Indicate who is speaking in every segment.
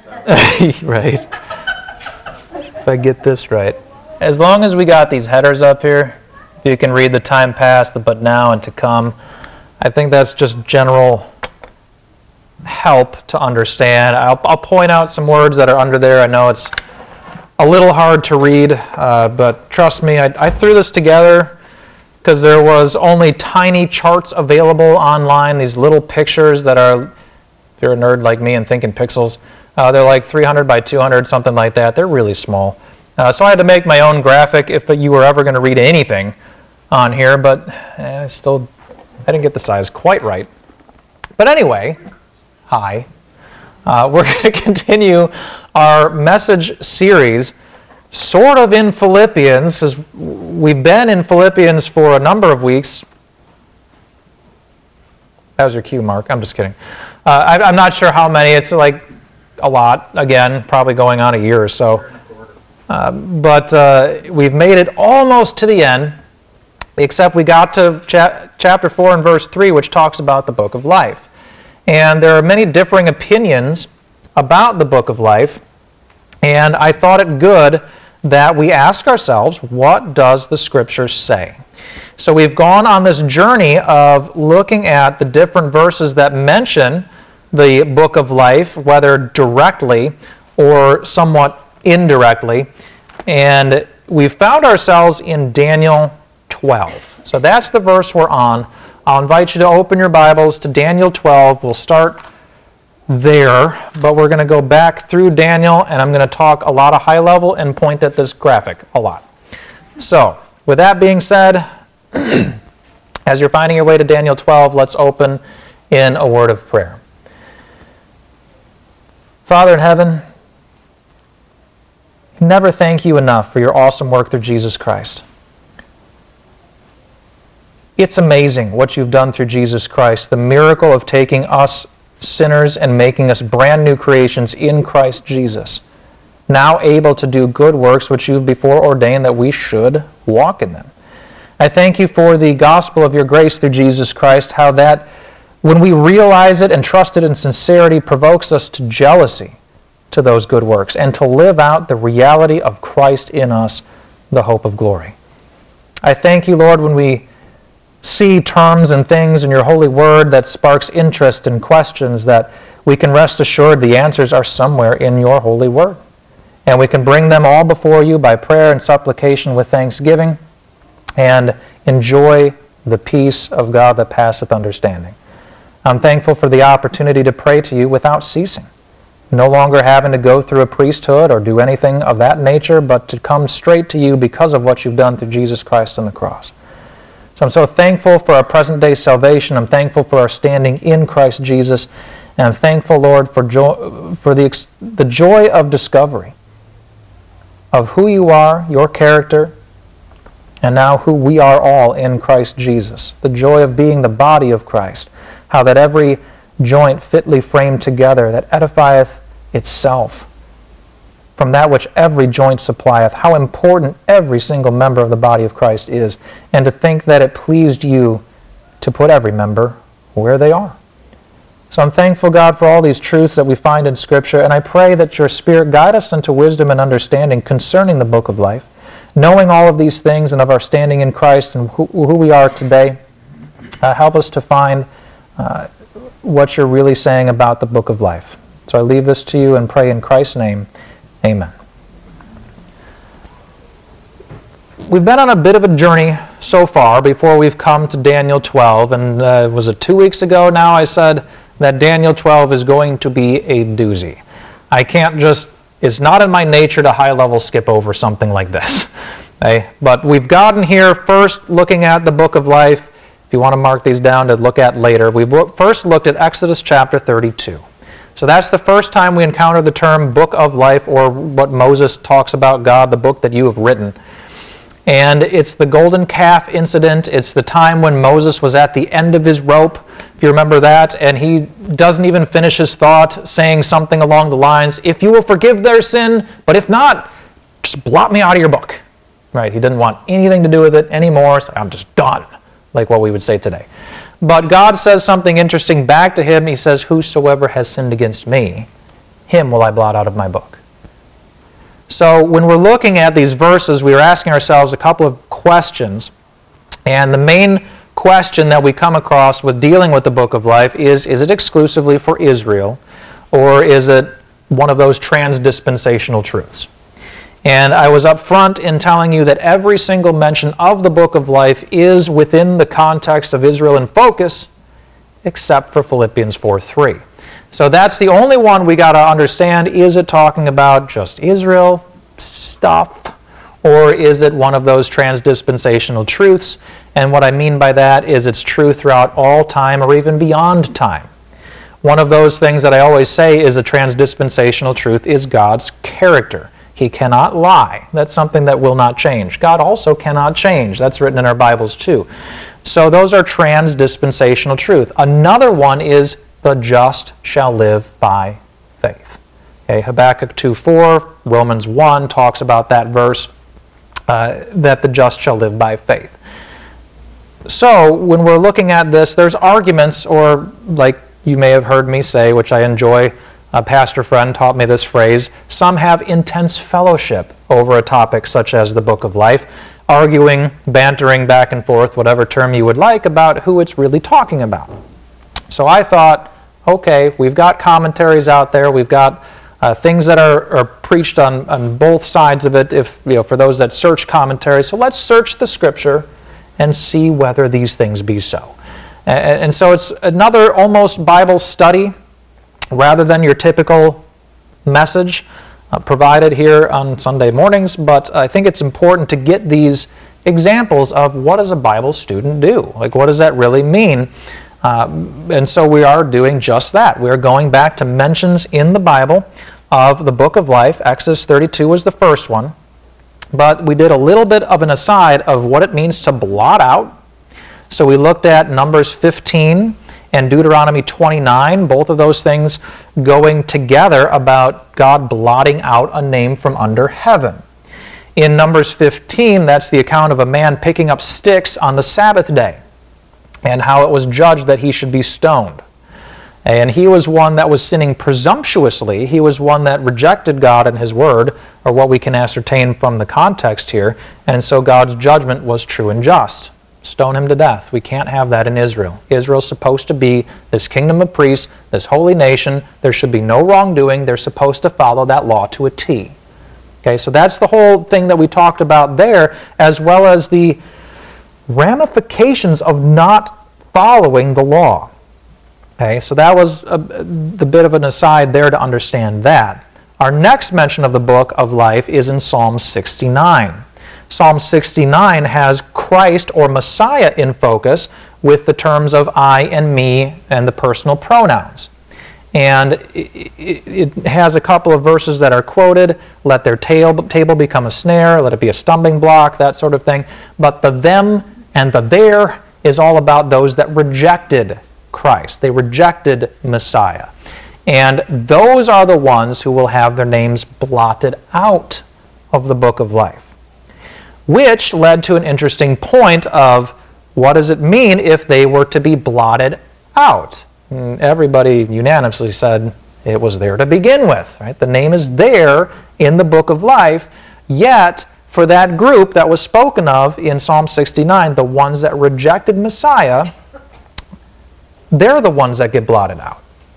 Speaker 1: Right. If I get this right. As long as we got these headers up here, you can read the time past, the but now, and to come. I think that's just general help to understand. I'll point out some words that are under there. I know it's a little hard to read, but trust me, I threw this together because there was only tiny charts available online, these little pictures that are, if you're a nerd like me and thinking pixels, they're like 300 by 200, something like that. They're really small. So I had to make my own graphic if you were ever going to read anything on here, but I didn't get the size quite right. But anyway, hi. We're going to continue our message series sort of in Philippians, because we've been in Philippians for a number of weeks. That was your cue, Mark. I'm just kidding. I'm not sure how many. It's like a lot. Again, probably going on a year or so. But we've made it almost to the end, except we got to chapter 4 and verse 3, which talks about the book of life. And there are many differing opinions about the book of life, and I thought it good that we ask ourselves, what does the Scripture say? So we've gone on this journey of looking at the different verses that mention the book of life, whether directly or somewhat indirectly, and we found ourselves in Daniel 12. So that's the verse we're on. I'll invite you to open your Bibles to Daniel 12. We'll start there, but we're going to go back through Daniel, and I'm going to talk a lot of high level and point at this graphic a lot. So, with that being said, as you're finding your way to Daniel 12, let's open in a word of prayer. Father in heaven, never thank you enough for your awesome work through Jesus Christ. It's amazing what you've done through Jesus Christ, the miracle of taking us sinners and making us brand new creations in Christ Jesus, now able to do good works which you've before ordained that we should walk in them. I thank you for the gospel of your grace through Jesus Christ, how that when we realize it and trust it in sincerity provokes us to jealousy to those good works and to live out the reality of Christ in us, the hope of glory. I thank you, Lord, when we see terms and things in your holy word that sparks interest and questions, that we can rest assured the answers are somewhere in your holy word. And we can bring them all before you by prayer and supplication with thanksgiving and enjoy the peace of God that passeth understanding. I'm thankful for the opportunity to pray to you without ceasing, no longer having to go through a priesthood or do anything of that nature, but to come straight to you because of what you've done through Jesus Christ on the cross. So I'm so thankful for our present-day salvation. I'm thankful for our standing in Christ Jesus. And I'm thankful, Lord, for the joy of discovery of who you are, your character, and now who we are all in Christ Jesus. The joy of being the body of Christ. How that every joint fitly framed together, that edifieth itself from that which every joint supplieth, how important every single member of the body of Christ is, and to think that it pleased you to put every member where they are. So I'm thankful, God, for all these truths that we find in Scripture, and I pray that your Spirit guide us into wisdom and understanding concerning the book of life, knowing all of these things and of our standing in Christ and who we are today. Help us to find what you're really saying about the book of life. So I leave this to you and pray in Christ's name. Amen. We've been on a bit of a journey so far before we've come to Daniel 12, and was it 2 weeks ago now I said that Daniel 12 is going to be a doozy. I can't just, it's not in my nature to high-level skip over something like this. Okay? But we've gotten here first looking at the book of life. If you want to mark these down to look at later, we first looked at Exodus chapter 32. So that's the first time we encounter the term book of life, or what Moses talks about God, the book that you have written. And it's the golden calf incident. It's the time when Moses was at the end of his rope, if you remember that, and he doesn't even finish his thought, saying something along the lines, if you will forgive their sin, but if not, just blot me out of your book. Right? He didn't want anything to do with it anymore, so I'm just done, like what we would say today. But God says something interesting back to him. He says, whosoever has sinned against me, him will I blot out of my book. So when we're looking at these verses, we are asking ourselves a couple of questions. And the main question that we come across with dealing with the book of life is it exclusively for Israel, or is it one of those trans-dispensational truths? And I was up front in telling you that every single mention of the book of life is within the context of Israel in focus, except for Philippians 4:3. So that's the only one we got to understand. Is it talking about just Israel stuff, or is it one of those trans-dispensational truths? And what I mean by that is it's true throughout all time or even beyond time. One of those things that I always say is a trans-dispensational truth is God's character. He cannot lie. That's something that will not change. God also cannot change. That's written in our Bibles too. So those are trans-dispensational truth. Another one is the just shall live by faith. Okay, Habakkuk 2:4, Romans 1 talks about that verse, that the just shall live by faith. So when we're looking at this, there's arguments, or like you may have heard me say, which I enjoy, a pastor friend taught me this phrase, some have intense fellowship over a topic such as the book of life, arguing, bantering back and forth, whatever term you would like, about who it's really talking about. So I thought, okay, we've got commentaries out there, we've got things that are preached on both sides of it, for those that search commentaries, so let's search the Scripture and see whether these things be so. And so it's another almost Bible study, rather than your typical message provided here on Sunday mornings, but I think it's important to get these examples of what does a Bible student do? Like, what does that really mean? And so we are doing just that. We are going back to mentions in the Bible of the book of life. Exodus 32 was the first one, but we did a little bit of an aside of what it means to blot out. So we looked at Numbers 15 and Deuteronomy 29, both of those things going together about God blotting out a name from under heaven. In Numbers 15, that's the account of a man picking up sticks on the Sabbath day and how it was judged that he should be stoned. And he was one that was sinning presumptuously. He was one that rejected God and His Word, or what we can ascertain from the context here, and so God's judgment was true and just. Stone him to death. We can't have that in Israel. Israel's supposed to be this kingdom of priests, this holy nation. There should be no wrongdoing. They're supposed to follow that law to a T. Okay, so that's the whole thing that we talked about there, as well as the ramifications of not following the law. Okay, so that was the bit of an aside there to understand that. Our next mention of the book of life is in Psalm 69. Psalm 69 has Christ or Messiah in focus with the terms of I and me and the personal pronouns. And it has a couple of verses that are quoted, let their table become a snare, let it be a stumbling block, that sort of thing. But the them and the their is all about those that rejected Christ. They rejected Messiah. And those are the ones who will have their names blotted out of the book of life. Which led to an interesting point of what does it mean if they were to be blotted out? And everybody unanimously said it was there to begin with. Right? The name is there in the book of life, yet for that group that was spoken of in Psalm 69, the ones that rejected Messiah, they're the ones that get blotted out.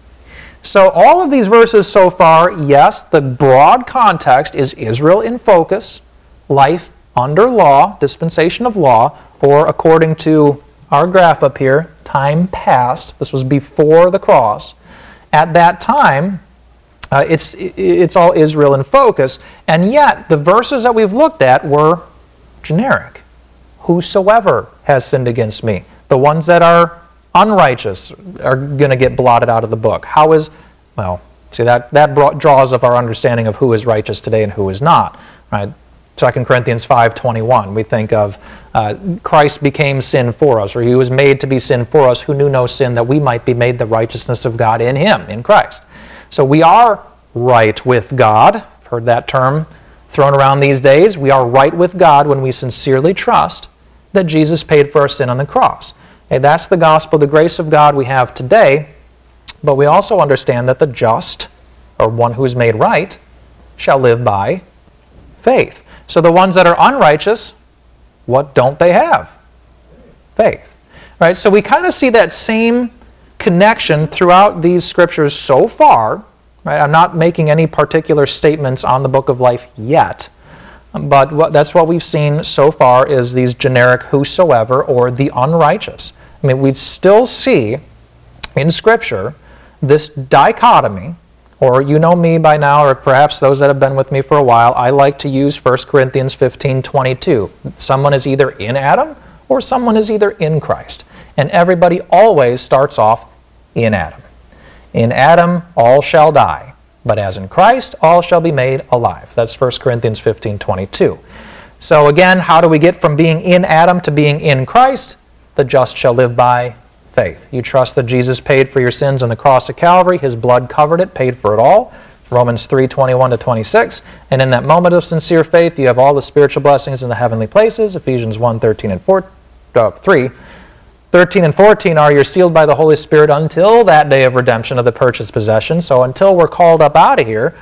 Speaker 1: So all of these verses so far, yes, the broad context is Israel in focus, life under law, dispensation of law, or according to our graph up here, time past. This was before the cross. At that time, it's all Israel in focus, and yet the verses that we've looked at were generic. Whosoever has sinned against me. The ones that are unrighteous are going to get blotted out of the book. How is, well, see, that draws up our understanding of who is righteous today and who is not, right? 2 Corinthians 5:21, we think of Christ became sin for us, or He was made to be sin for us who knew no sin, that we might be made the righteousness of God in Him, in Christ. So we are right with God. I've heard that term thrown around these days. We are right with God when we sincerely trust that Jesus paid for our sin on the cross. Okay, that's the gospel, the grace of God we have today, but we also understand that the just or one who is made right, shall live by faith. So the ones that are unrighteous, what don't they have? Faith. Right? So we kind of see that same connection throughout these scriptures so far. Right? I'm not making any particular statements on the book of life yet, but that's what we've seen so far is these generic whosoever or the unrighteous. I mean, we still see in Scripture this dichotomy, or you know me by now, or perhaps those that have been with me for a while, I like to use 1 Corinthians 15:22. Someone is either in Adam or someone is either in Christ. And everybody always starts off in Adam. In Adam all shall die, but as in Christ all shall be made alive. That's 1 Corinthians 15:22. So again, how do we get from being in Adam to being in Christ? The just shall live by faith. You trust that Jesus paid for your sins on the cross of Calvary. His blood covered it, paid for it all. Romans 3:21-26. And in that moment of sincere faith, you have all the spiritual blessings in the heavenly places. Ephesians 1:13 and 3. 13 and 14 are you're sealed by the Holy Spirit until that day of redemption of the purchased possession. So until we're called up out of here,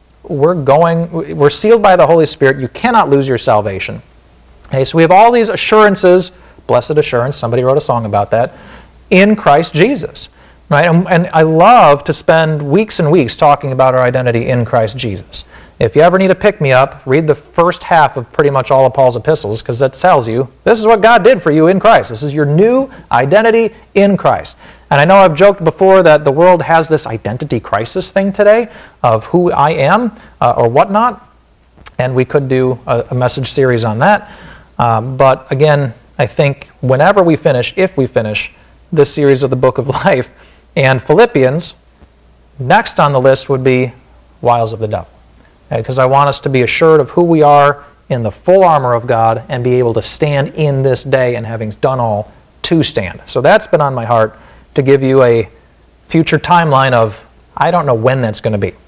Speaker 1: we're sealed by the Holy Spirit. You cannot lose your salvation. Okay, so we have all these assurances, blessed assurance, somebody wrote a song about that, in Christ Jesus. Right? And I love to spend weeks and weeks talking about our identity in Christ Jesus. If you ever need a pick-me-up, read the first half of pretty much all of Paul's epistles, because that tells you this is what God did for you in Christ. This is your new identity in Christ. And I know I've joked before that the world has this identity crisis thing today of who I am or whatnot, and we could do a message series on that. But again, I think whenever we finish, if we finish, this series of the Book of Life and Philippians, next on the list would be Wiles of the Devil. Because I want us to be assured of who we are in the full armor of God and be able to stand in this day and having done all to stand. So that's been on my heart to give you a future timeline of, I don't know when that's going to be.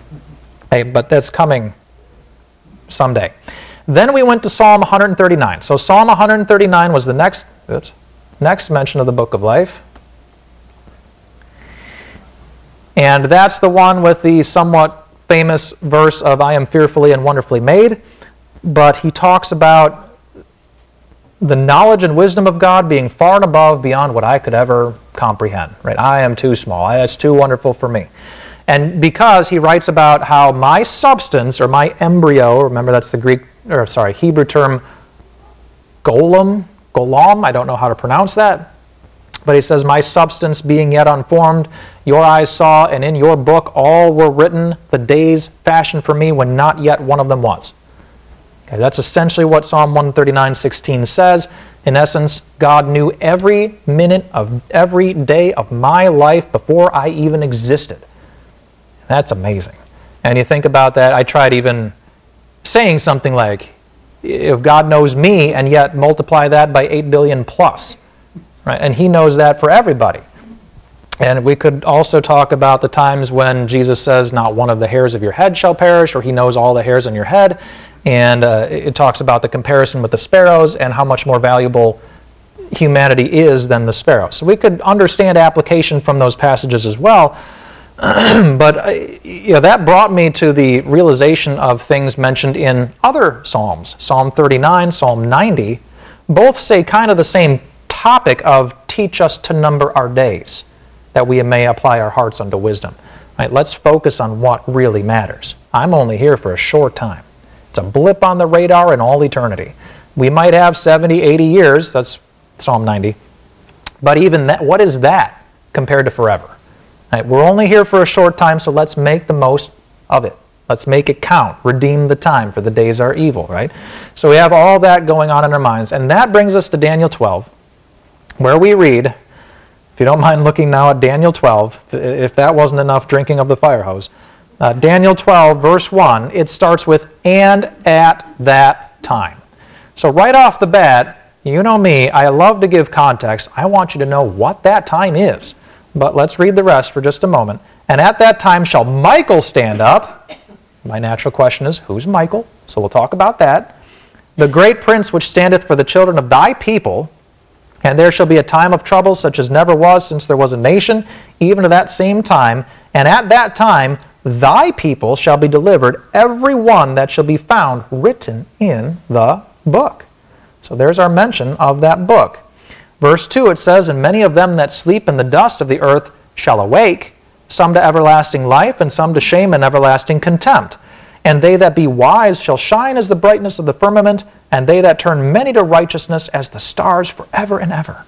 Speaker 1: But that's coming someday. Then we went to Psalm 139. So Psalm 139 was the next mention of the Book of Life. And that's the one with the somewhat famous verse of I am fearfully and wonderfully made, but he talks about the knowledge and wisdom of God being far and above beyond what I could ever comprehend. Right? I am too small. It's too wonderful for me. And because he writes about how my substance or my embryo, remember that's the Hebrew term golam, I don't know how to pronounce that. But he says, my substance being yet unformed, your eyes saw, and in your book all were written, the days fashioned for me when not yet one of them was. Okay, that's essentially what Psalm 139:16 says. In essence, God knew every minute of every day of my life before I even existed. That's amazing. And you think about that, I tried even saying something like, if God knows me and yet multiply that by 8 billion plus. Right? And he knows that for everybody. And we could also talk about the times when Jesus says, not one of the hairs of your head shall perish, or he knows all the hairs on your head. And it talks about the comparison with the sparrows and how much more valuable humanity is than the sparrow. So we could understand application from those passages as well. But that brought me to the realization of things mentioned in other Psalms. Psalm 39, Psalm 90, both say kind of the same topic of teach us to number our days, that we may apply our hearts unto wisdom. Right, let's focus on what really matters. I'm only here for a short time. It's a blip on the radar in all eternity. We might have 70, 80 years, that's Psalm 90, but even that, what is that compared to forever? Right, we're only here for a short time, so let's make the most of it. Let's make it count. Redeem the time, for the days are evil, right? So we have all that going on in our minds, and that brings us to Daniel 12, where we read, if you don't mind looking now at Daniel 12, if that wasn't enough drinking of the fire hose, Daniel 12, verse 1, it starts with, and at that time. So right off the bat, you know me, I love to give context. I want you to know what that time is. But let's read the rest for just a moment. And at that time shall Michael stand up. My natural question is, who's Michael? So we'll talk about that. The great prince which standeth for the children of thy people. And there shall be a time of trouble such as never was since there was a nation, even to that same time. And at that time thy people shall be delivered, every one that shall be found written in the book. So there's our mention of that book. Verse 2, it says, and many of them that sleep in the dust of the earth shall awake, some to everlasting life, and some to shame and everlasting contempt. And they that be wise shall shine as the brightness of the firmament, and they that turn many to righteousness as the stars forever and ever.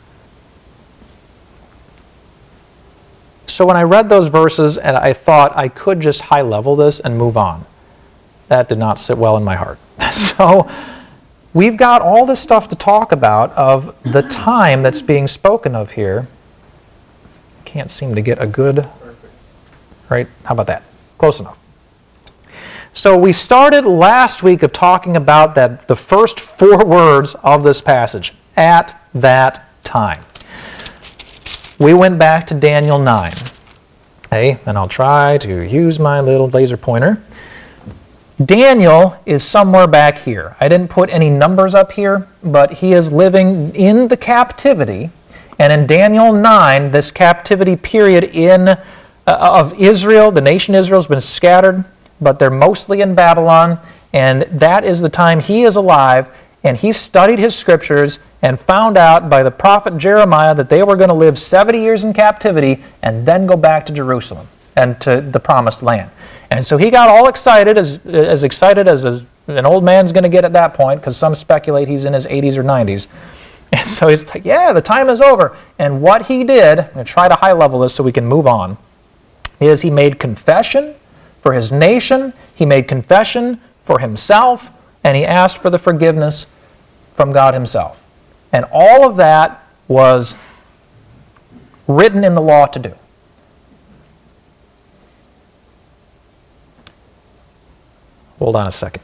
Speaker 1: So when I read those verses, and I thought I could just high level this and move on, that did not sit well in my heart. So we've got all this stuff to talk about of the time that's being spoken of here. Can't seem to get a good, right? How about that? Close enough. So we started last week of talking about that the first 4 words of this passage, at that time. We went back to Daniel 9. Okay, and I'll try to use my little laser pointer. Daniel is somewhere back here. I didn't put any numbers up here, but he is living in the captivity. And in Daniel 9, this captivity period of Israel, the nation Israel has been scattered, but they're mostly in Babylon. And that is the time he is alive. And he studied his scriptures and found out by the prophet Jeremiah that they were going to live 70 years in captivity and then go back to Jerusalem and to the promised land. And so he got all excited, as excited as an old man's going to get at that point, because some speculate he's in his 80s or 90s. And so he's like, yeah, the time is over. And what he did, I'm going to try to high level this so we can move on, is he made confession for his nation, he made confession for himself, and he asked for the forgiveness from God himself. And all of that was written in the law to do. Hold on a second.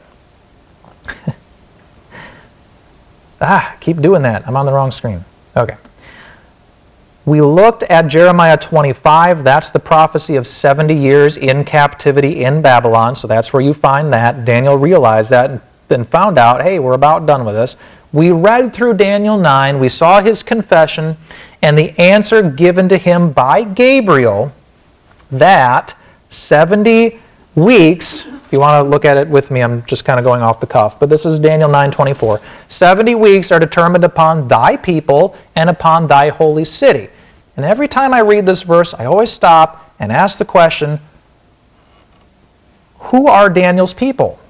Speaker 1: Keep doing that. I'm on the wrong screen. Okay. We looked at Jeremiah 25. That's the prophecy of 70 years in captivity in Babylon. So that's where you find that. Daniel realized that and found out, hey, we're about done with this. We read through Daniel 9. We saw his confession and the answer given to him by Gabriel that 70 weeks, if you want to look at it with me, I'm just kind of going off the cuff, but this is Daniel 9:24. 70 weeks are determined upon thy people and upon thy holy city. And every time I read this verse, I always stop and ask the question, who are Daniel's people?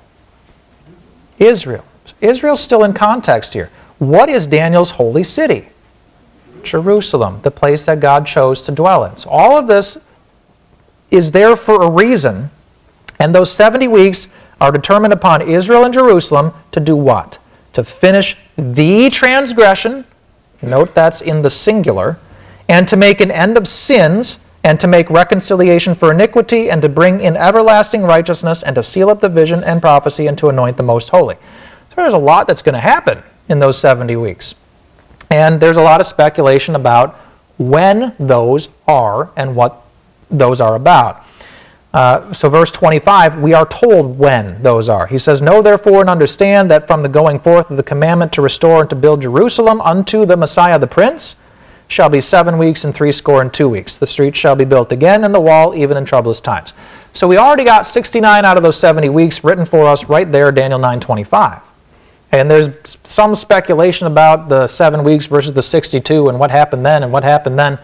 Speaker 1: Israel. Israel's still in context here. What is Daniel's holy city? Jerusalem, the place that God chose to dwell in. So all of this is there for a reason. And those 70 weeks are determined upon Israel and Jerusalem to do what? To finish the transgression, note that's in the singular, and to make an end of sins, and to make reconciliation for iniquity, and to bring in everlasting righteousness, and to seal up the vision and prophecy, and to anoint the most holy. So there's a lot that's going to happen in those 70 weeks. And there's a lot of speculation about when those are and what those are about. So verse 25, we are told when those are. He says, know therefore and understand that from the going forth of the commandment to restore and to build Jerusalem unto the Messiah the Prince shall be 7 weeks and 62 weeks. The streets shall be built again, and the wall even in troublous times. So we already got 69 out of those 70 weeks written for us right there, Daniel 9:25. And there's some speculation about the 7 weeks versus the 62 and what happened then and what happened then.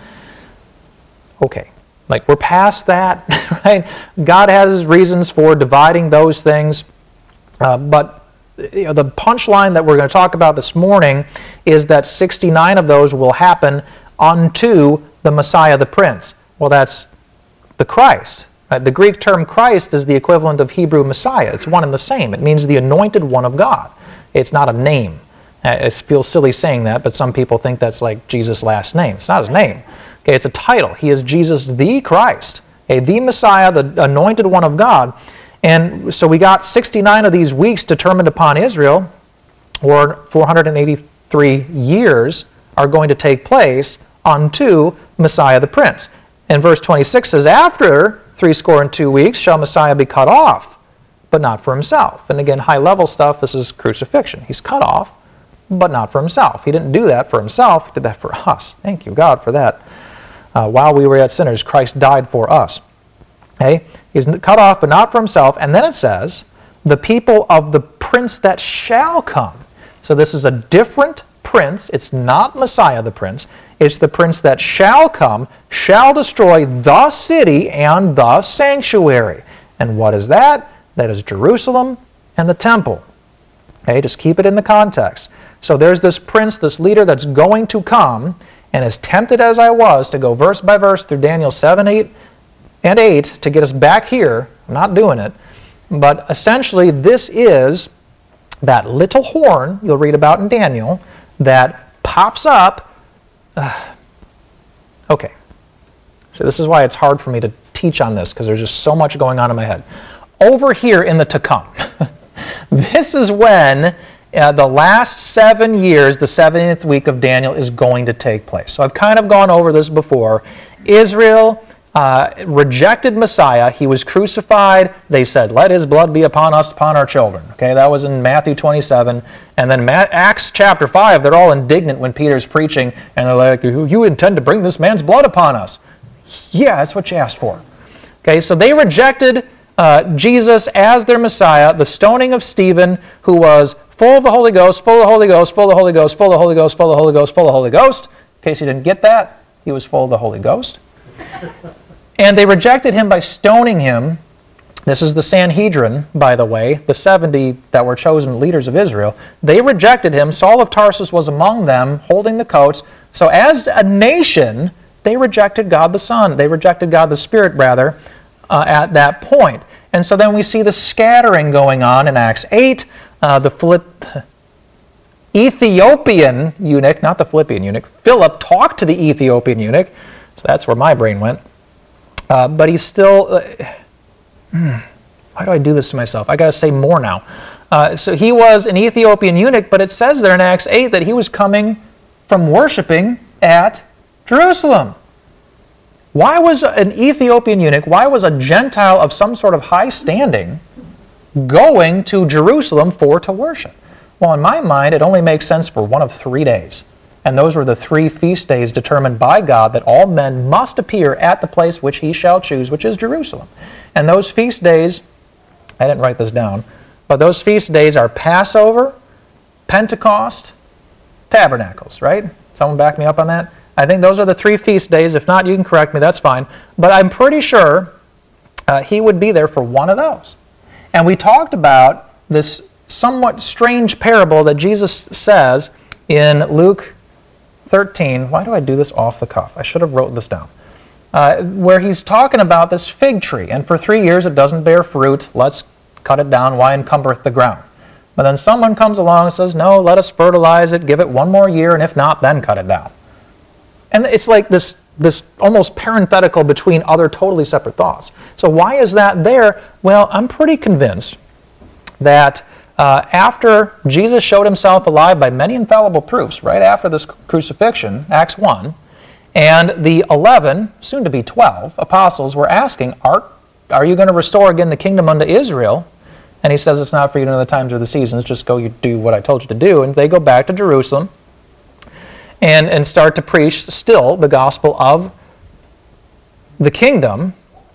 Speaker 1: Okay. Like, we're past that, right? God has his reasons for dividing those things. But the punchline that we're going to talk about this morning is that 69 of those will happen unto the Messiah the Prince. Well, that's the Christ. The Greek term Christ is the equivalent of Hebrew Messiah. It's one and the same. It means the anointed one of God. It's not a name. It feels silly saying that, but some people think that's like Jesus' last name. It's not his name. Okay, it's a title. He is Jesus the Christ, the Messiah, the anointed one of God. And so we got 69 of these weeks determined upon Israel, or 483 years are going to take place unto Messiah the Prince. And verse 26 says, after 62 weeks shall Messiah be cut off, but not for himself. And again, high-level stuff, this is crucifixion. He's cut off, but not for himself. He didn't do that for himself. He did that for us. Thank you, God, for that. While we were yet sinners, Christ died for us. Okay? He's cut off, but not for himself. And then it says, the people of the prince that shall come. So this is a different prince. It's not Messiah the prince. It's the prince that shall come, shall destroy the city and the sanctuary. And what is that? That is Jerusalem and the temple. Okay, just keep it in the context. So there's this prince, this leader that's going to come, and as tempted as I was to go verse by verse through Daniel 7, 8, and 8 to get us back here, I'm not doing it, but essentially this is that little horn you'll read about in Daniel that pops up. Okay, so this is why it's hard for me to teach on this, because there's just so much going on in my head. Over here in the to come, this is when the last 7 years, the 70th week of Daniel is going to take place. So I've kind of gone over this before. Israel rejected Messiah. He was crucified. They said, let his blood be upon us, upon our children. Okay, that was in Matthew 27. And then Acts chapter 5, they're all indignant when Peter's preaching, and they're like, you intend to bring this man's blood upon us. Yeah, that's what you asked for. Okay, so they rejected Jesus as their Messiah. The stoning of Stephen, who was full of the Holy Ghost, full of the Holy Ghost, full of the Holy Ghost, full of the Holy Ghost, full of the Holy Ghost, full of the Holy Ghost. In case you didn't get that, he was full of the Holy Ghost. And they rejected him by stoning him. This is the Sanhedrin, by the way, the 70 that were chosen leaders of Israel. They rejected him. Saul of Tarsus was among them, holding the coats. So as a nation, they rejected God the Son. They rejected God the Spirit, rather, at that point. And so then we see the scattering going on in Acts 8. The Ethiopian eunuch, not the Philippian eunuch, Philip talked to the Ethiopian eunuch. So that's where my brain went. But he's still... why do I do this to myself? I got to say more now. So he was an Ethiopian eunuch, but it says there in Acts 8 that he was coming from worshiping at Jerusalem. Why was an Ethiopian eunuch, why was a Gentile of some sort of high standing going to Jerusalem to worship? Well, in my mind, it only makes sense for one of 3 days. And those were the 3 feast days determined by God that all men must appear at the place which he shall choose, which is Jerusalem. And those feast days, I didn't write this down, but those feast days are Passover, Pentecost, Tabernacles, right? Someone back me up on that? I think those are the 3 feast days. If not, you can correct me, that's fine. But I'm pretty sure he would be there for one of those. And we talked about this somewhat strange parable that Jesus says in Luke 13. Why do I do this off the cuff? I should have wrote this down. Where he's talking about this fig tree. And for 3 years it doesn't bear fruit. Let's cut it down. Why encumbereth the ground? But then someone comes along and says, no, let us fertilize it, give it 1 more year, and if not, then cut it down. And it's like this almost parenthetical between other totally separate thoughts. So why is that there? Well, I'm pretty convinced that after Jesus showed himself alive by many infallible proofs, right after this crucifixion, Acts 1, and the 11, soon to be 12, apostles were asking, are you going to restore again the kingdom unto Israel? And he says, it's not for you to know the times or the seasons, just go you do what I told you to do. And they go back to Jerusalem and start to preach still the gospel of the kingdom.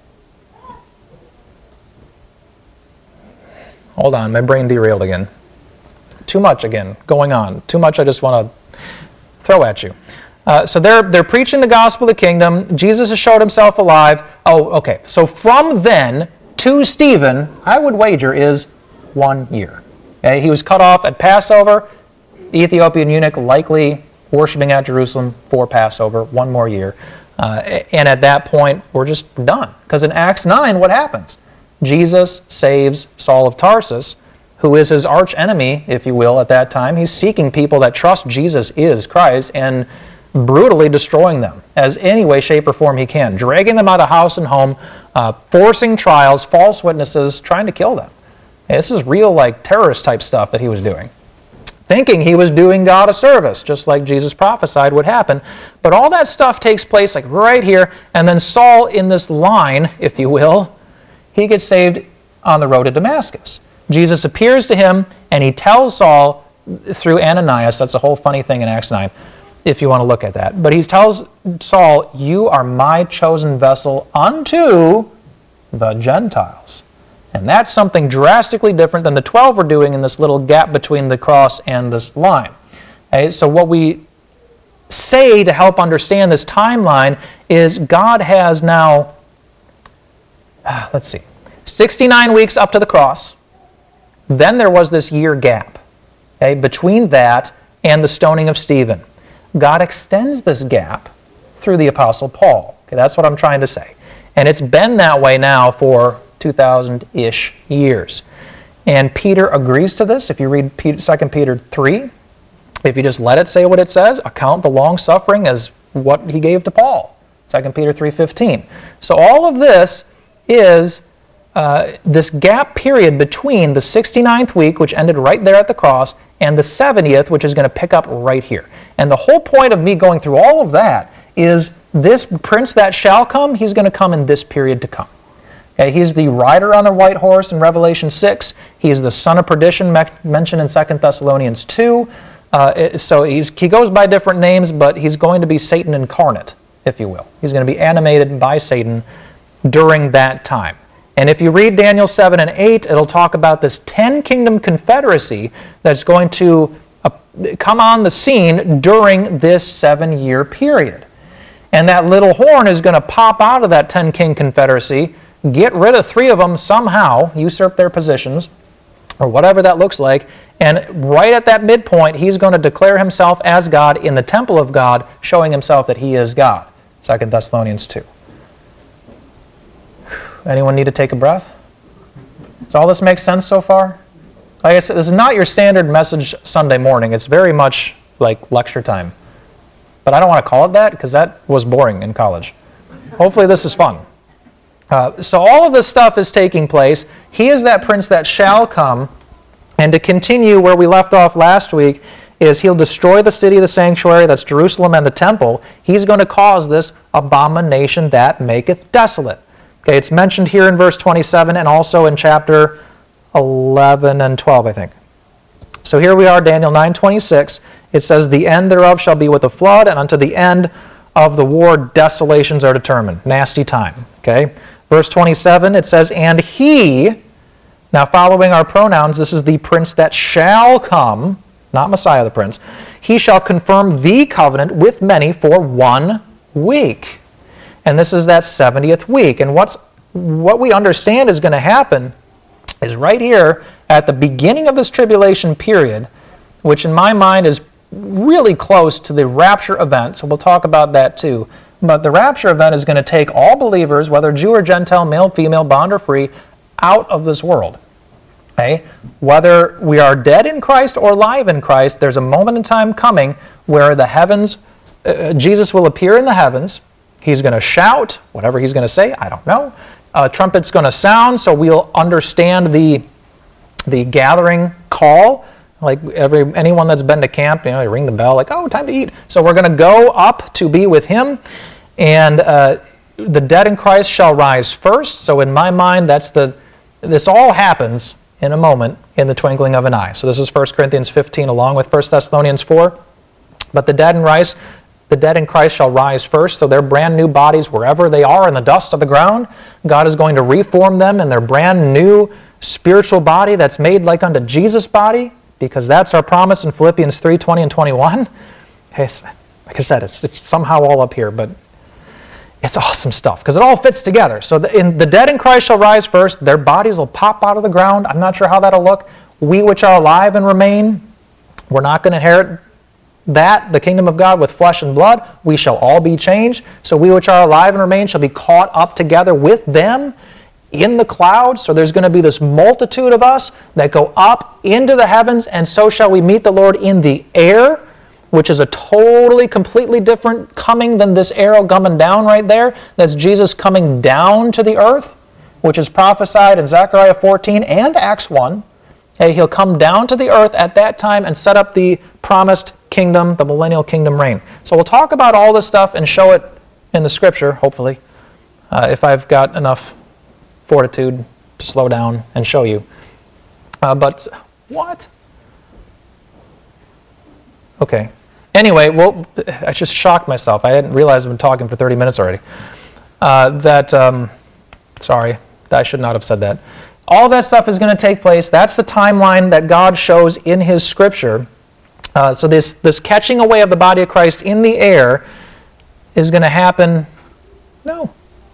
Speaker 1: Hold on, my brain derailed again. Too much again going on. Too much I just want to throw at you. So they're preaching the gospel of the kingdom. Jesus has showed himself alive. Oh, okay. So from then to Stephen, I would wager, is 1 year. Okay? He was cut off at Passover. The Ethiopian eunuch likely worshiping at Jerusalem for Passover, 1 more year. And at that point, we're just done. Because in Acts 9, what happens? Jesus saves Saul of Tarsus, who is his arch enemy, if you will, at that time. He's seeking people that trust Jesus is Christ and brutally destroying them as any way, shape, or form he can, dragging them out of house and home, forcing trials, false witnesses, trying to kill them. And this is real, like, terrorist type stuff that he was doing, thinking he was doing God a service, just like Jesus prophesied would happen. But all that stuff takes place like right here, and then Saul in this line, if you will, he gets saved on the road to Damascus. Jesus appears to him, and he tells Saul through Ananias, that's a whole funny thing in Acts 9, if you want to look at that. But he tells Saul, you are my chosen vessel unto the Gentiles. And that's something drastically different than the 12 were doing in this little gap between the cross and this line. Okay, so what we say to help understand this timeline is God has now, 69 weeks up to the cross. Then there was this year gap, okay, between that and the stoning of Stephen. God extends this gap through the Apostle Paul. Okay, that's what I'm trying to say. And it's been that way now for 2,000-ish years. And Peter agrees to this. If you read 2 Peter 3, if you just let it say what it says, account the long suffering as what he gave to Paul. 2 Peter 3:15. So all of this is this gap period between the 69th week, which ended right there at the cross, and the 70th, which is going to pick up right here. And the whole point of me going through all of that is this prince that shall come, he's going to come in this period to come. Okay, he's the rider on the white horse in Revelation 6. He's the son of perdition mentioned in 2 Thessalonians 2. So he goes by different names, but he's going to be Satan incarnate, if you will. He's going to be animated by Satan during that time. And if you read Daniel 7 and 8, it'll talk about this 10-kingdom confederacy that's going to come on the scene during this 7-year period. And that little horn is going to pop out of that 10-king confederacy, get rid of 3 of them somehow, usurp their positions, or whatever that looks like, and right at that midpoint, he's going to declare himself as God in the temple of God, showing himself that he is God. 2 Thessalonians 2. Anyone need to take a breath? Does all this make sense so far? Like I said, this is not your standard message Sunday morning. It's very much like lecture time. But I don't want to call it that because that was boring in college. Hopefully this is fun. So all of this stuff is taking place. He is that prince that shall come. And to continue where we left off last week is he'll destroy the city, the sanctuary, that's Jerusalem, and the temple. He's going to cause this abomination that maketh desolate. Okay, it's mentioned here in verse 27 and also in chapter 11 and 12, I think. So here we are, Daniel 9:26. It says, "The end thereof shall be with a flood, and unto the end of the war desolations are determined." Nasty time. Okay. Verse 27, it says, "And he," now following our pronouns, this is the prince that shall come, not Messiah the prince, "he shall confirm the covenant with many for 1 week." And this is that 70th week. And what we understand is going to happen is right here at the beginning of this tribulation period, which in my mind is really close to the rapture event, so we'll talk about that too. But the rapture event is going to take all believers, whether Jew or Gentile, male, female, bond or free, out of this world. Okay? Whether we are dead in Christ or alive in Christ, there's a moment in time coming where the heavens, Jesus will appear in the heavens. He's going to shout, whatever he's going to say, I don't know. A trumpet's going to sound, so we'll understand the gathering call. Like anyone that's been to camp, they ring the bell, like, oh, time to eat. So we're going to go up to be with him, and the dead in Christ shall rise first. So in my mind, this all happens in a moment, in the twinkling of an eye. So this is 1 Corinthians 15 along with 1 Thessalonians 4. But the dead in Christ shall rise first, so their brand new bodies, wherever they are in the dust of the ground, God is going to reform them in their brand new spiritual body that's made like unto Jesus' body, because that's our promise in Philippians 3:20 and 21. Like I said, it's somehow all up here, but it's awesome stuff, because it all fits together. So the dead in Christ shall rise first, their bodies will pop out of the ground. I'm not sure how that'll look. We which are alive and remain, we're not going to inherit the kingdom of God with flesh and blood. We shall all be changed. So we which are alive and remain shall be caught up together with them in the clouds. So there's going to be this multitude of us that go up into the heavens, and so shall we meet the Lord in the air, which is a totally, completely different coming than this arrow coming down right there. That's Jesus coming down to the earth, which is prophesied in Zechariah 14 and Acts 1. Okay, he'll come down to the earth at that time and set up the promised kingdom, the millennial kingdom reign. So we'll talk about all this stuff and show it in the scripture, hopefully, if I've got enough fortitude to slow down and show you. But what? Okay. Anyway, well, I just shocked myself. I didn't realize I've been talking for 30 minutes already. Sorry, I should not have said that. All that stuff is going to take place. That's the timeline that God shows in His Scripture. So this catching away of the body of Christ in the air is going to happen. No.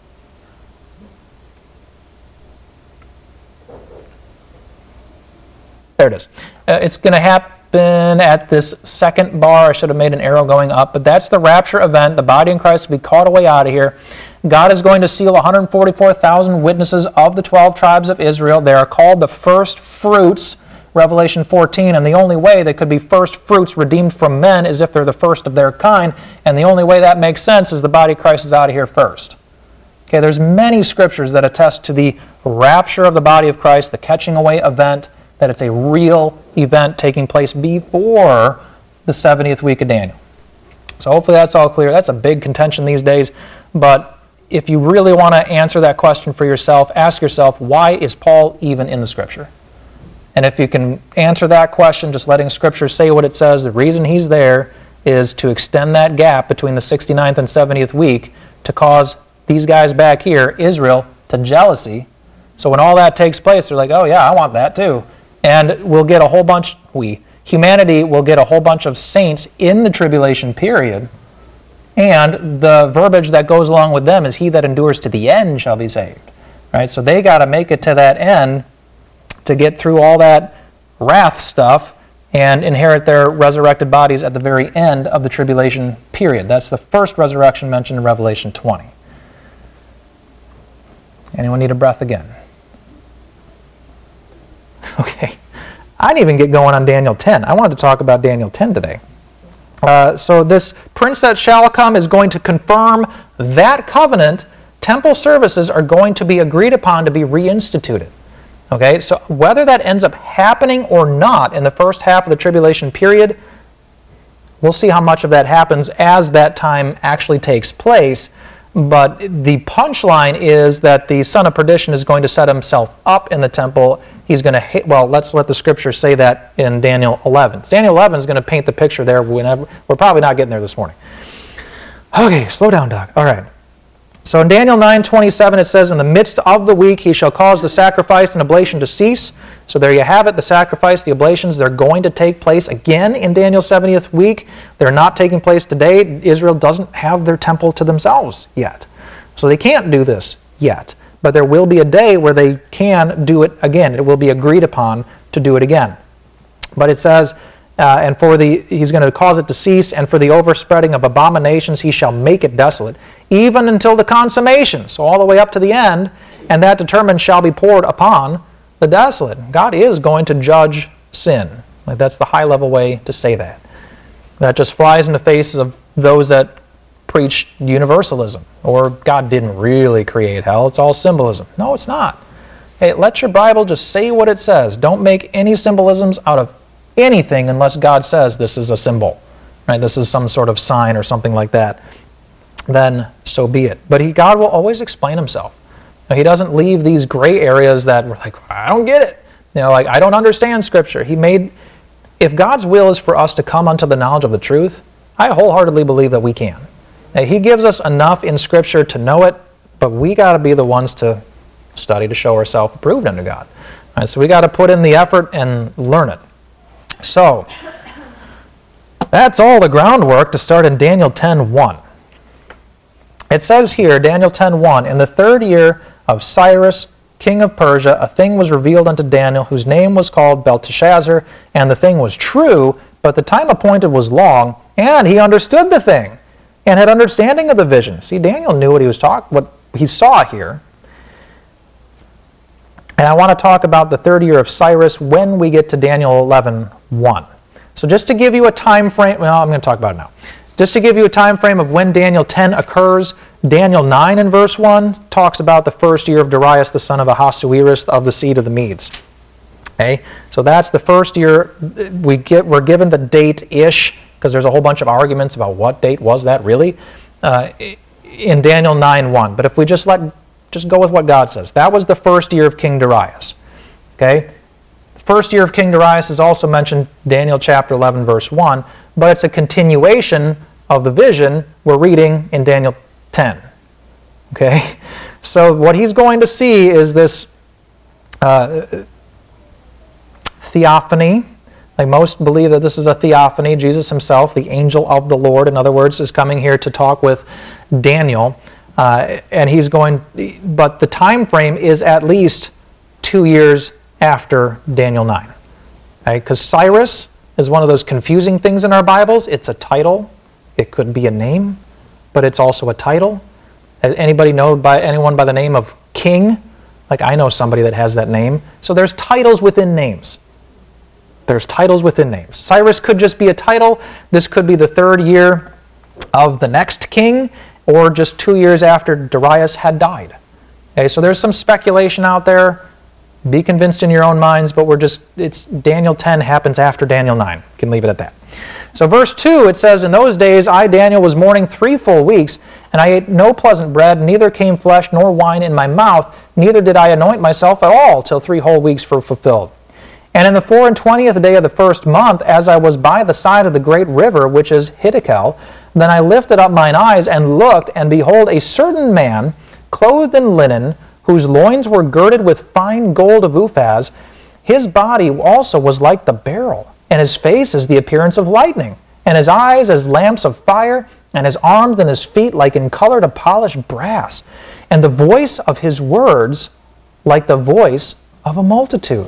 Speaker 1: There it is. It's going to happen at this second bar. I should have made an arrow going up, but that's the rapture event. The body in Christ will be caught away out of here. God is going to seal 144,000 witnesses of the 12 tribes of Israel. They are called the first fruits, Revelation 14, and the only way they could be first fruits redeemed from men is if they're the first of their kind, and the only way that makes sense is the body of Christ is out of here first. Okay, there's many scriptures that attest to the rapture of the body of Christ, the catching away event, that it's a real event taking place before the 70th week of Daniel. So hopefully that's all clear. That's a big contention these days, but if you really want to answer that question for yourself, ask yourself, why is Paul even in the Scripture? And if you can answer that question, just letting Scripture say what it says, the reason he's there is to extend that gap between the 69th and 70th week to cause these guys back here, Israel, to jealousy. So when all that takes place, they're like, oh yeah, I want that too. And we'll get a whole bunch, humanity will get a whole bunch of saints in the tribulation period. And the verbiage that goes along with them is he that endures to the end shall be saved. Right? So they got to make it to that end to get through all that wrath stuff and inherit their resurrected bodies at the very end of the tribulation period. That's the first resurrection mentioned in Revelation 20. Anyone need a breath again? Okay. I didn't even get going on Daniel 10. I wanted to talk about Daniel 10 today. So this prince that shall come is going to confirm that covenant. Temple services are going to be agreed upon to be reinstituted. Okay, so whether that ends up happening or not in the first half of the tribulation period, we'll see how much of that happens as that time actually takes place. But the punchline is that the son of perdition is going to set himself up in the temple. He's going to, well, let's let the scripture say that in Daniel 11. Daniel 11 is going to paint the picture there. We're probably not getting there this morning. Okay, slow down, Doc. All right. So in Daniel 9:27 it says, in the midst of the week he shall cause the sacrifice and oblation to cease. So there you have it, the sacrifice, the oblations, they're going to take place again in Daniel's 70th week. They're not taking place today. Israel doesn't have their temple to themselves yet. So they can't do this yet. But there will be a day where they can do it again. It will be agreed upon to do it again. But it says, he's going to cause it to cease, and for the overspreading of abominations he shall make it desolate, even until the consummation, so all the way up to the end, and that determined shall be poured upon the desolate. God is going to judge sin. Like, that's the high-level way to say that. That just flies in the faces of those that preach universalism, or God didn't really create hell, it's all symbolism. No, it's not. Hey, let your Bible just say what it says. Don't make any symbolisms out of anything unless God says this is a symbol. Right? This is some sort of sign or something like that. Then so be it. But God will always explain himself. Now, he doesn't leave these gray areas that we're like, I don't get it. Like, I don't understand Scripture. If God's will is for us to come unto the knowledge of the truth, I wholeheartedly believe that we can. Now, he gives us enough in Scripture to know it, but we got to be the ones to study to show ourselves approved unto God. All right, so we got to put in the effort and learn it. So, that's all the groundwork to start in Daniel 10:1. It says here, Daniel 10:1, in the 3rd year of Cyrus, king of Persia, a thing was revealed unto Daniel, whose name was called Belteshazzar, and the thing was true, but the time appointed was long, and he understood the thing, and had understanding of the vision. See, Daniel knew what he saw here. And I want to talk about the 3rd year of Cyrus when we get to Daniel 11:1. So just to give you a time frame, I'm going to talk about it now. Just to give you a time frame of when Daniel 10 occurs, Daniel 9 in verse 1 talks about the 1st year of Darius, the son of Ahasuerus, of the seed of the Medes. Okay, so that's the 1st year. We're given the date-ish, because there's a whole bunch of arguments about what date was that really, in Daniel 9:1. But if we just go with what God says. That was the 1st year of King Darius. Okay? The 1st year of King Darius is also mentioned Daniel chapter 11 verse 1, but it's a continuation of the vision we're reading in Daniel 10. Okay? So what he's going to see is this theophany. Like most believe that this is a theophany. Jesus himself, the angel of the Lord, in other words, is coming here to talk with Daniel. And he's going, but the time frame is at least 2 years after Daniel 9. Because Cyrus is one of those confusing things in our Bibles. It's a title. It could be a name, but it's also a title. Anybody know anyone by the name of King? Like I know somebody that has that name. So there's titles within names. There's titles within names. Cyrus could just be a title. This could be the 3rd year of the next king, or just 2 years after Darius had died. Okay, so there's some speculation out there. Be convinced in your own minds, but it's Daniel 10 happens after Daniel 9. You can leave it at that. So verse 2, it says, "In those days I, Daniel, was mourning 3 full weeks, and I ate no pleasant bread, neither came flesh nor wine in my mouth, neither did I anoint myself at all, till 3 whole weeks were fulfilled. And in the 24th day of the 1st month, as I was by the side of the great river, which is Hiddekel, then I lifted up mine eyes and looked, and behold, a certain man, clothed in linen, whose loins were girded with fine gold of Uphaz. His body also was like the beryl, and his face as the appearance of lightning, and his eyes as lamps of fire, and his arms and his feet like in color to polished brass, and the voice of his words like the voice of a multitude."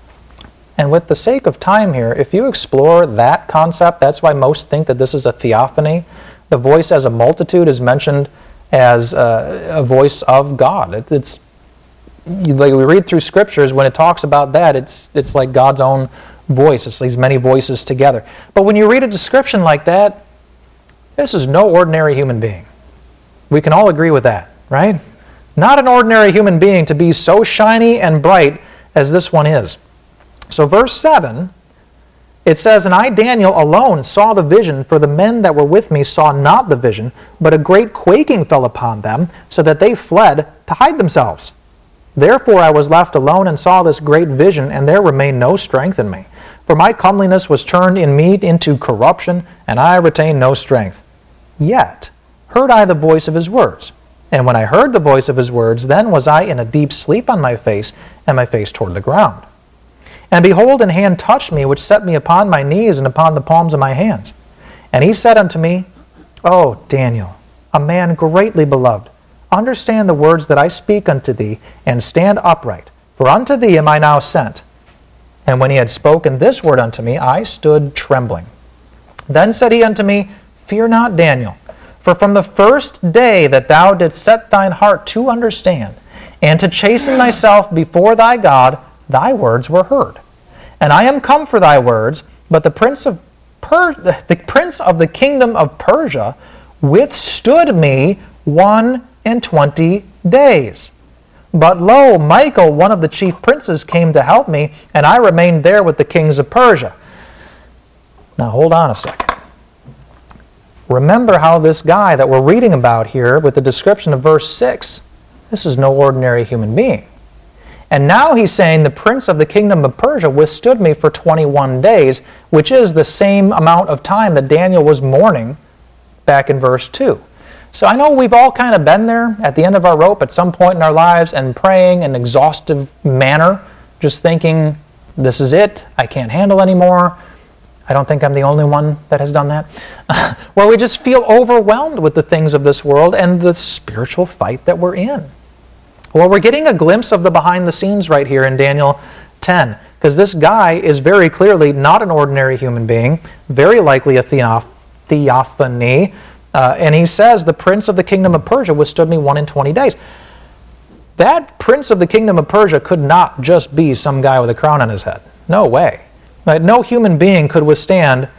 Speaker 1: And with the sake of time here, if you explore that concept, that's why most think that this is a theophany. The voice as a multitude is mentioned as a voice of God. It's like we read through scriptures, when it talks about that, it's like God's own voice. It's these many voices together. But when you read a description like that, this is no ordinary human being. We can all agree with that, right? Not an ordinary human being to be so shiny and bright as this one is. So verse 7, it says, "And I, Daniel, alone saw the vision, for the men that were with me saw not the vision, but a great quaking fell upon them, so that they fled to hide themselves. Therefore I was left alone and saw this great vision, and there remained no strength in me. For my comeliness was turned in me into corruption, and I retained no strength. Yet heard I the voice of his words. And when I heard the voice of his words, then was I in a deep sleep on my face, and my face toward the ground. And behold, an hand touched me, which set me upon my knees and upon the palms of my hands. And he said unto me, O Daniel, a man greatly beloved, understand the words that I speak unto thee, and stand upright, for unto thee am I now sent. And when he had spoken this word unto me, I stood trembling. Then said he unto me, Fear not, Daniel, for from the first day that thou didst set thine heart to understand, and to chasten thyself before thy God, thy words were heard. And I am come for thy words, but the prince of the kingdom of Persia withstood me 21 days. But lo, Michael, one of the chief princes, came to help me, and I remained there with the kings of Persia. Now hold on a second. Remember how this guy that we're reading about here with the description of verse 6, this is no ordinary human being. And now he's saying the prince of the kingdom of Persia withstood me for 21 days, which is the same amount of time that Daniel was mourning back in verse 2. So I know we've all kind of been there at the end of our rope at some point in our lives and praying in an exhaustive manner, just thinking, this is it, I can't handle anymore. I don't think I'm the only one that has done that. Where we just feel overwhelmed with the things of this world and the spiritual fight that we're in. Well, we're getting a glimpse of the behind the scenes right here in Daniel 10, because this guy is very clearly not an ordinary human being, very likely a theophany, and he says, the prince of the kingdom of Persia withstood me 21 days. That prince of the kingdom of Persia could not just be some guy with a crown on his head. No way. Right? No human being could withstand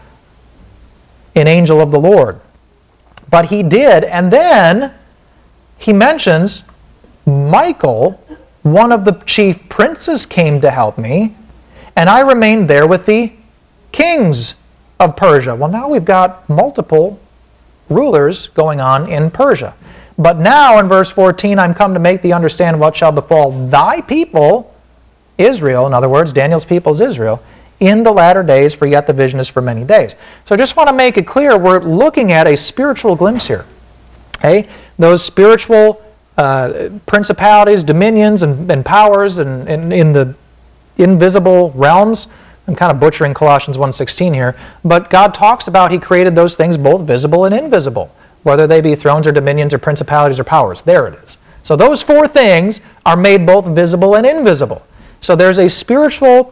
Speaker 1: an angel of the Lord. But he did, and then he mentions Michael, one of the chief princes, came to help me, and I remained there with the kings of Persia. Well, now we've got multiple rulers going on in Persia. But now in verse 14, I'm come to make thee understand what shall befall thy people, Israel, in other words, Daniel's people is Israel, in the latter days, for yet the vision is for many days. So I just want to make it clear, we're looking at a spiritual glimpse here. Okay? Those spiritual principalities, dominions, and powers and in the invisible realms. I'm kind of butchering Colossians 1:16 here, but God talks about He created those things both visible and invisible, whether they be thrones or dominions or principalities or powers. There it is. So those four things are made both visible and invisible. So there's a spiritual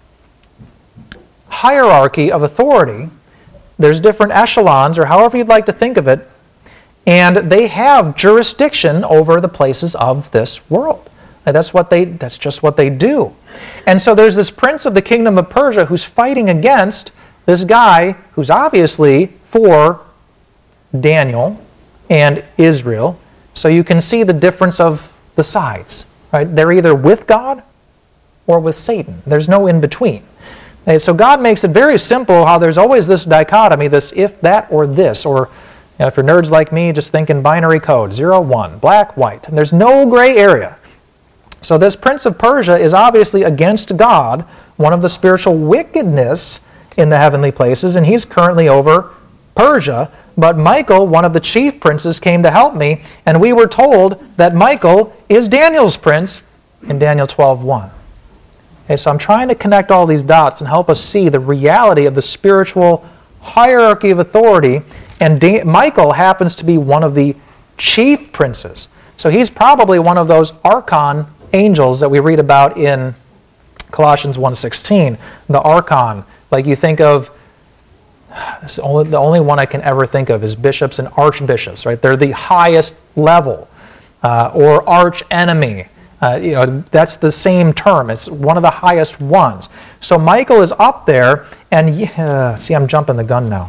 Speaker 1: hierarchy of authority. There's different echelons, or however you'd like to think of it, and they have jurisdiction over the places of this world. That's just what they do. And so there's this prince of the kingdom of Persia who's fighting against this guy who's obviously for Daniel and Israel. So you can see the difference of the sides. Right? They're either with God or with Satan. There's no in between. And so God makes it very simple how there's always this dichotomy, this if, that, or this. Or if you're nerds like me, just think in binary code, 0, 1, black, white. And there's no gray area. So this prince of Persia is obviously against God, one of the spiritual wickedness in the heavenly places, and he's currently over Persia. But Michael, one of the chief princes, came to help me, and we were told that Michael is Daniel's prince in Daniel 12:1. Okay, so I'm trying to connect all these dots and help us see the reality of the spiritual hierarchy of authority, and Michael happens to be one of the chief princes. So he's probably one of those archon angels that we read about in Colossians 1:16, the archon. Like you think of, the only one I can ever think of is bishops and archbishops, right? They're the highest level, or arch enemy. That's the same term. It's one of the highest ones. So Michael is up there, and see, I'm jumping the gun now.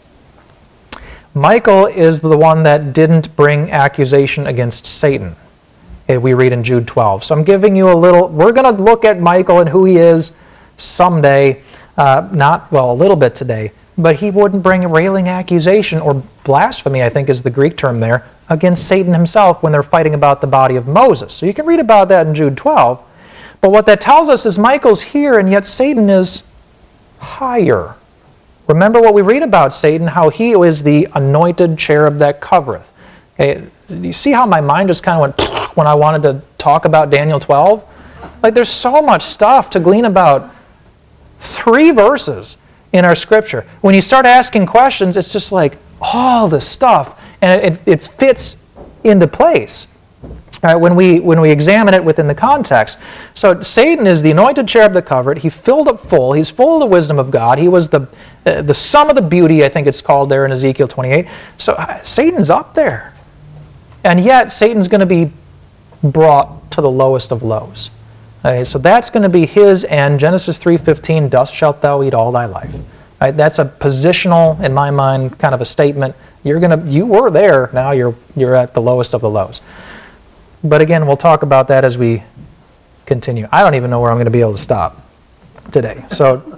Speaker 1: Michael is the one that didn't bring accusation against Satan. We read in Jude 12. So I'm giving you we're going to look at Michael and who he is someday, a little bit today, but he wouldn't bring a railing accusation, or blasphemy, I think is the Greek term there, against Satan himself when they're fighting about the body of Moses. So you can read about that in Jude 12. But what that tells us is Michael's here, and yet Satan is higher. Remember what we read about Satan, how he is the anointed cherub that covereth. Okay, you see how my mind just kind of went when I wanted to talk about Daniel 12? Like there's so much stuff to glean about 3 verses in our scripture. When you start asking questions, it's just like all this stuff, and it fits into place. Right, when we examine it within the context. So Satan is the anointed cherub that covered. He filled up full. He's full of the wisdom of God. He was the sum of the beauty, I think it's called there in Ezekiel 28. So Satan's up there. And yet Satan's going to be brought to the lowest of lows. Okay, so that's going to be his end. Genesis 3:15, dust shalt thou eat all thy life. Right, that's a positional, in my mind, kind of a statement. You were there, now you're at the lowest of the lows. But again, we'll talk about that as we continue. I don't even know where I'm going to be able to stop today. So,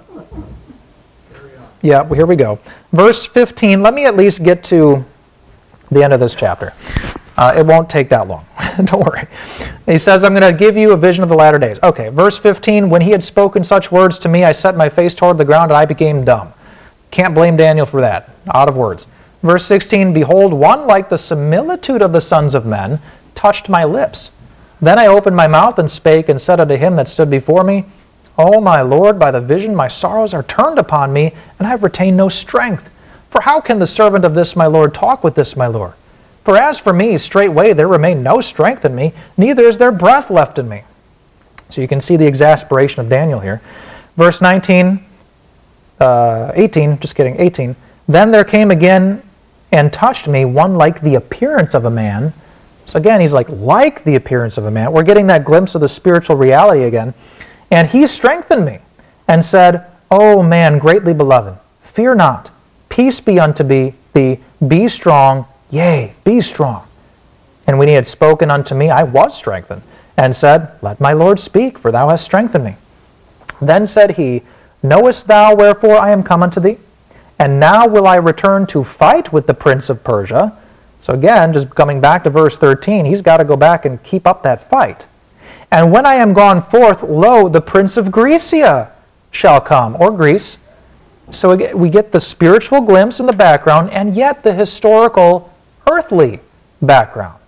Speaker 1: yeah, here we go. Verse 15, let me at least get to the end of this chapter. It won't take that long. Don't worry. He says, I'm going to give you a vision of the latter days. Okay, verse 15, when he had spoken such words to me, I set my face toward the ground and I became dumb. Can't blame Daniel for that. Out of words. Verse 16, behold, one like the similitude of the sons of men touched my lips. Then I opened my mouth and spake and said unto him that stood before me, O my Lord, by the vision my sorrows are turned upon me, and I have retained no strength. For how can the servant of this my Lord talk with this my Lord? For as for me, straightway there remained no strength in me, neither is there breath left in me. So you can see the exasperation of Daniel here. Verse 18. Then there came again and touched me one like the appearance of a man. So again, he's like the appearance of a man. We're getting that glimpse of the spiritual reality again. And he strengthened me and said, O man greatly beloved, fear not. Peace be unto thee. Be strong. Yea, be strong. And when he had spoken unto me, I was strengthened, and said, Let my Lord speak, for thou hast strengthened me. Then said he, Knowest thou wherefore I am come unto thee? And now will I return to fight with the prince of Persia. So again, just coming back to verse 13, he's got to go back and keep up that fight. And when I am gone forth, lo, the prince of Grecia shall come, or Greece. So we get the spiritual glimpse in the background, and yet the historical, earthly background.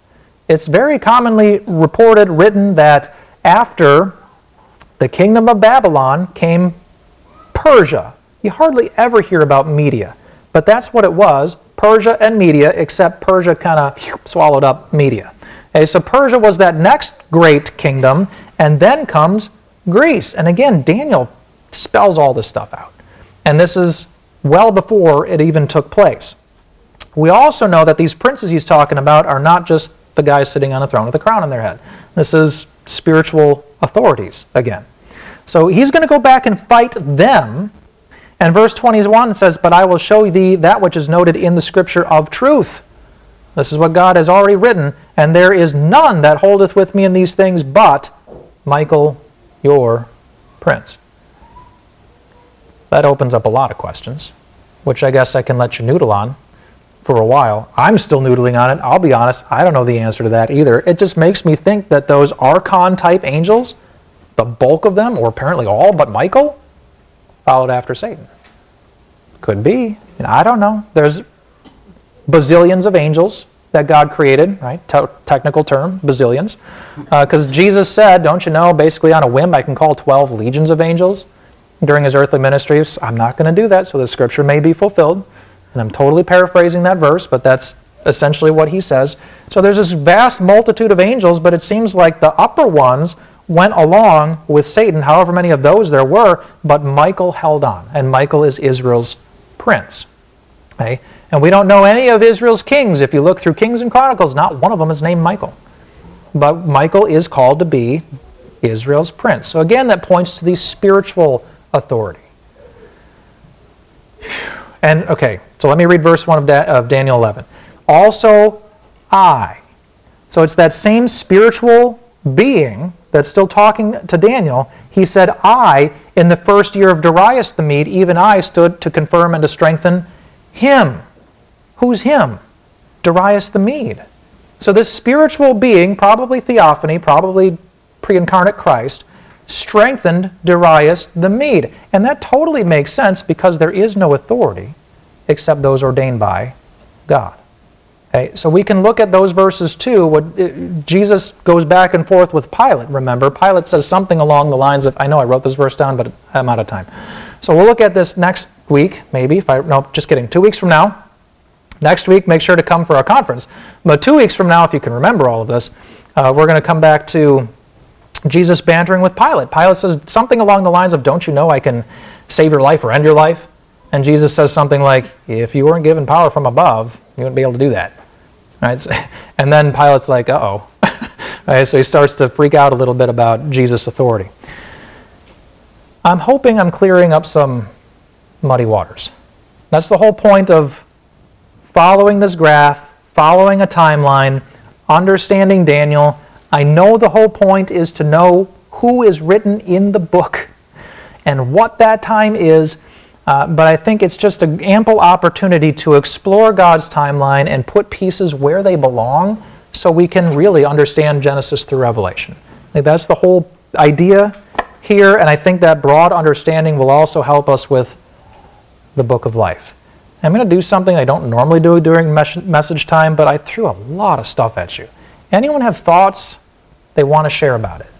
Speaker 1: It's very commonly reported, written, that after the kingdom of Babylon came Persia. You hardly ever hear about Media, but that's what it was, Persia and Media, except Persia kind of swallowed up Media. Okay, so Persia was that next great kingdom, and then comes Greece. And again, Daniel spells all this stuff out. And this is well before it even took place. We also know that these princes he's talking about are not just the guys sitting on a throne with a crown on their head. This is spiritual authorities again. So he's going to go back and fight them. And verse 21 says, "But I will show thee that which is noted in the scripture of truth." This is what God has already written. "And there is none that holdeth with me in these things but Michael, your prince." That opens up a lot of questions, which I guess I can let you noodle on for a while. I'm still noodling on it. I'll be honest, I don't know the answer to that either. It just makes me think that those Archon-type angels, the bulk of them, or apparently all but Michael, followed after Satan. Could be. I don't know. There's bazillions of angels that God created, right? Technical term, bazillions. Because Jesus said, don't you know, basically on a whim, I can call 12 legions of angels during his earthly ministry. So I'm not going to do that, so the scripture may be fulfilled. And I'm totally paraphrasing that verse, but that's essentially what he says. So there's this vast multitude of angels, but it seems like the upper ones went along with Satan, however many of those there were, but Michael held on, and Michael is Israel's prince. Okay? And we don't know any of Israel's kings. If you look through Kings and Chronicles, not one of them is named Michael. But Michael is called to be Israel's prince. So again, that points to the spiritual authority. And okay, so let me read verse 1 of Daniel 11. "Also I." So it's that same spiritual being that's still talking to Daniel. He said, "I, in the first year of Darius the Mede, even I stood to confirm and to strengthen him." Who's him? Darius the Mede. So this spiritual being, probably theophany, probably pre-incarnate Christ, strengthened Darius the Mede. And that totally makes sense because there is no authority except those ordained by God. Okay, so we can look at those verses too. Jesus goes back and forth with Pilate, remember. Pilate says something along the lines of, I know I wrote this verse down, but I'm out of time. So we'll look at this next week, maybe. No, just kidding. 2 weeks from now. Next week, make sure to come for our conference. But 2 weeks from now, if you can remember all of this, we're going to come back to Jesus bantering with Pilate. Pilate says something along the lines of, don't you know I can save your life or end your life? And Jesus says something like, if you weren't given power from above, you wouldn't be able to do that. Right? And then Pilate's like, uh-oh. Right? So he starts to freak out a little bit about Jesus' authority. I'm hoping I'm clearing up some muddy waters. That's the whole point of following this graph, following a timeline, understanding Daniel. I know the whole point is to know who is written in the book and what that time is, but I think it's just an ample opportunity to explore God's timeline and put pieces where they belong so we can really understand Genesis through Revelation. I think that's the whole idea here, and I think that broad understanding will also help us with the book of life. I'm going to do something I don't normally do during message time, but I threw a lot of stuff at you. Anyone have thoughts they want to share about it?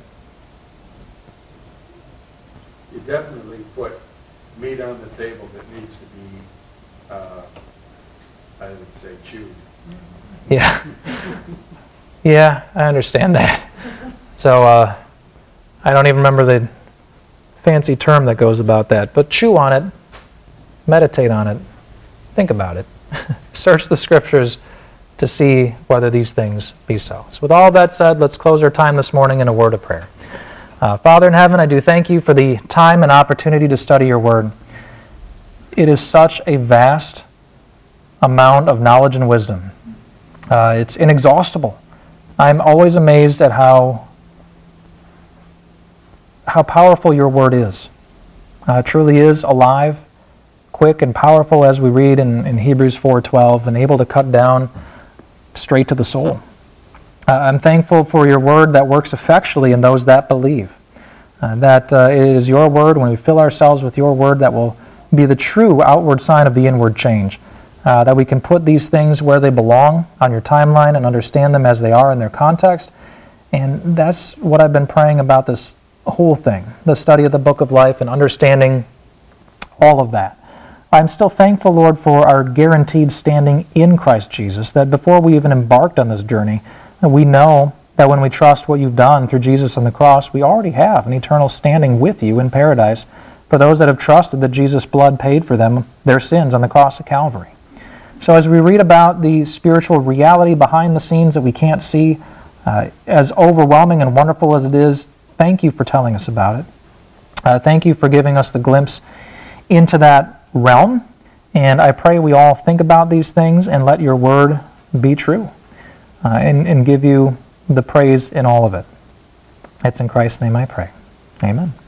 Speaker 2: You definitely put meat on the table that needs to be, I would say, chewed.
Speaker 1: Yeah. Yeah, I understand that. So I don't even remember the fancy term that goes about that, but chew on it, meditate on it, think about it, search the scriptures to see whether these things be so. So with all that said, let's close our time this morning in a word of prayer. Father in heaven, I do thank you for the time and opportunity to study your word. It is such a vast amount of knowledge and wisdom. It's inexhaustible. I'm always amazed at how powerful your word is. It truly is alive, quick and powerful, as we read in Hebrews 4:12, and able to cut down straight to the soul. I'm thankful for your word that works effectually in those that believe. That it is your word, when we fill ourselves with your word, that will be the true outward sign of the inward change. that we can put these things where they belong on your timeline and understand them as they are in their context. And that's what I've been praying about this whole thing, the study of the Book of Life and understanding all of that. I'm still thankful, Lord, for our guaranteed standing in Christ Jesus, that before we even embarked on this journey, we know that when we trust what you've done through Jesus on the cross, we already have an eternal standing with you in paradise for those that have trusted that Jesus' blood paid for them their sins on the cross of Calvary. So as we read about the spiritual reality behind the scenes that we can't see, as overwhelming and wonderful as it is, thank you for telling us about it. Thank you for giving us the glimpse into that realm, and I pray we all think about these things and let your word be true, and give you the praise in all of it. It's in Christ's name I pray. Amen.